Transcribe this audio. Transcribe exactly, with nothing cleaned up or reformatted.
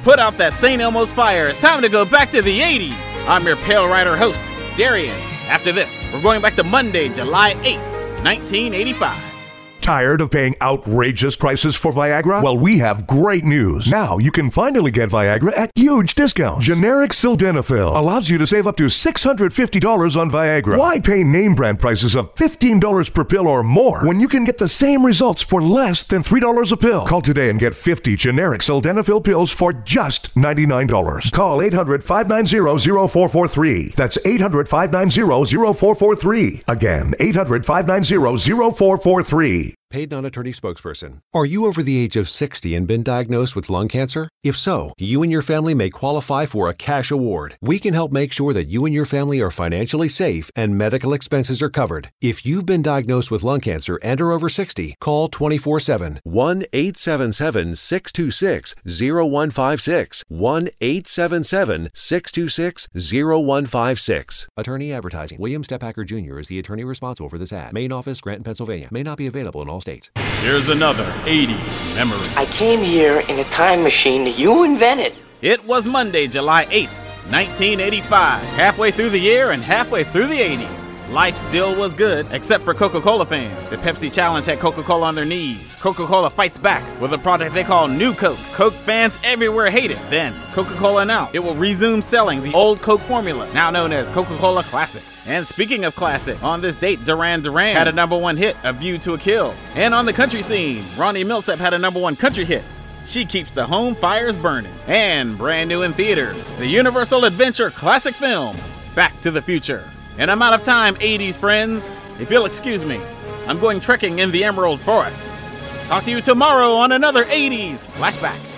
Put out that Saint Elmo's fire. It's time to go back to the eighties. I'm your Pale Rider host, Darian. After this, we're going back to Monday, July eighth, nineteen eighty-five. Tired of paying outrageous prices for Viagra? Well, we have great news. Now you can finally get Viagra at huge discounts. Generic Sildenafil allows you to save up to six hundred fifty dollars on Viagra. Why pay name brand prices of fifteen dollars per pill or more when you can get the same results for less than three dollars a pill? Call today and get fifty generic Sildenafil pills for just ninety-nine dollars. Call eight hundred, five nine zero, zero four four three. That's eight hundred, five nine zero, zero four four three. Again, eight hundred, five nine zero, zero four four three. Paid non-attorney spokesperson. Are you over the age of sixty and been diagnosed with lung cancer? If so, you and your family may qualify for a cash award. We can help make sure that you and your family are financially safe and medical expenses are covered. If you've been diagnosed with lung cancer and are over sixty, call twenty-four seven. one eight seven seven, six two six, zero one five six. one eight seven seven, six two six, zero one five six. Attorney advertising. William Stephacker Junior is the attorney responsible for this ad. Main office, Granton, Pennsylvania. May not be available in all states. Here's another eighties memory. I came here in a time machine that you invented. It was Monday, July eighth, nineteen eighty-five. Halfway through the year and halfway through the eighties. Life still was good, except for Coca-Cola fans. The Pepsi Challenge had Coca-Cola on their knees. Coca-Cola fights back with a product they call New Coke. Coke fans everywhere hate it. Then, Coca-Cola announced it will resume selling the old Coke formula, now known as Coca-Cola Classic. And speaking of classic, on this date, Duran Duran had a number one hit, A View to a Kill. And on the country scene, Ronnie Milsap had a number one country hit, She Keeps the Home Fires Burning. And brand new in theaters, the Universal Adventure classic film, Back to the Future. And I'm out of time, eighties friends. If you'll excuse me, I'm going trekking in the Emerald Forest. Talk to you tomorrow on another eighties Flashback.